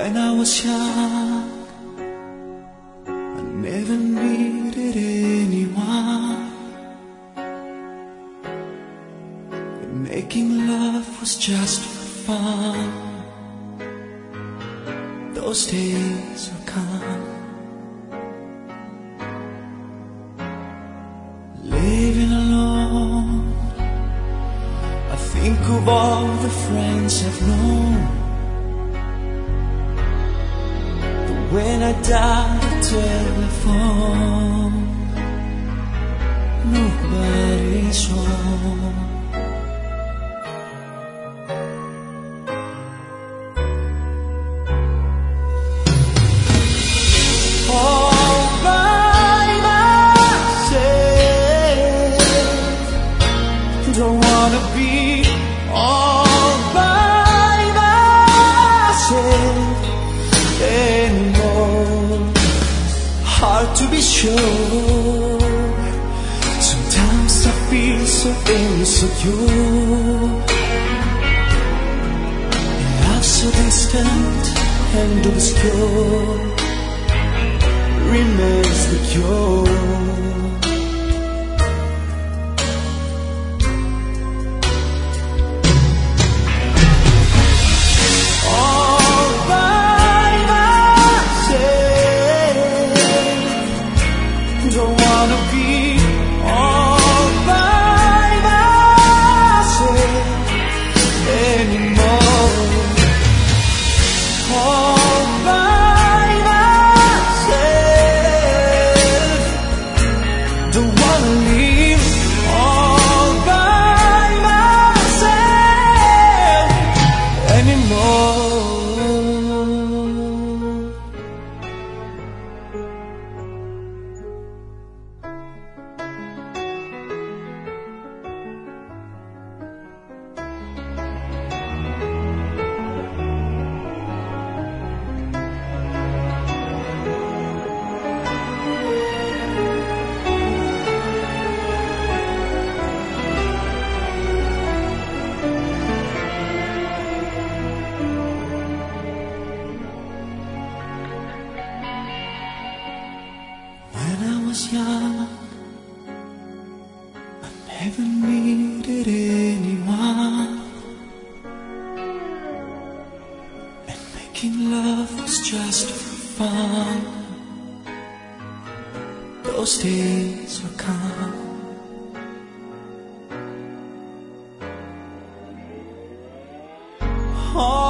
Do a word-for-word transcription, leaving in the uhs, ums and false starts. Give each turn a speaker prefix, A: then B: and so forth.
A: When I was young, I never needed anyone. And making love was just for fun. Those days are gone. Living alone, I think of all the friends I've known. But when I dial the telephone, nobody's home. All by myself, don't wanna be all by myself anymore. Hard to be sure. Sometimes I feel so insecure. Love so distant and obscure remains the cure. All by myself, don't wanna be all by myself anymore. All by myself, don't wanna live all by myself anymore. When I was young, I never needed anyone. And making love was just for fun. Those days are gone. Oh,